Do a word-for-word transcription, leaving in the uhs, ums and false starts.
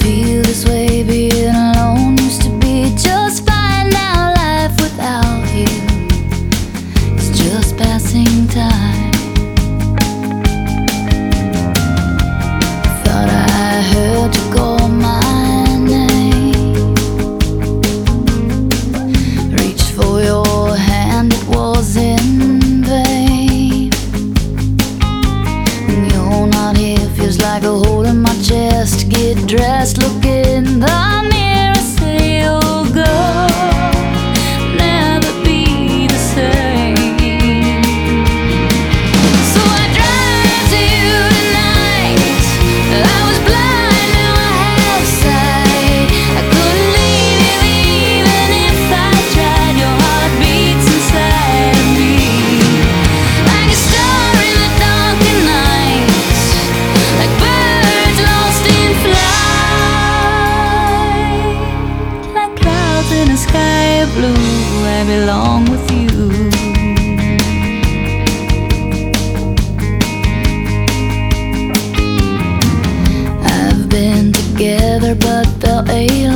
feel this way. Being alone used to be just fine. Now life without you is just passing time. Thought I heard you call my name, reached for your hand, it was in vain. When you're not here, feels like a hole in my chest. Get dressed, look in the mirror, say you'll go, never be the same. So I drive to you tonight. I was blind, now I have sight. I couldn't leave you even if I tried. Your heart beats inside of me like a star in the darkened night, like birds lost in flight, like clouds in a sky of blue. I belong with you. I've been together but felt alone.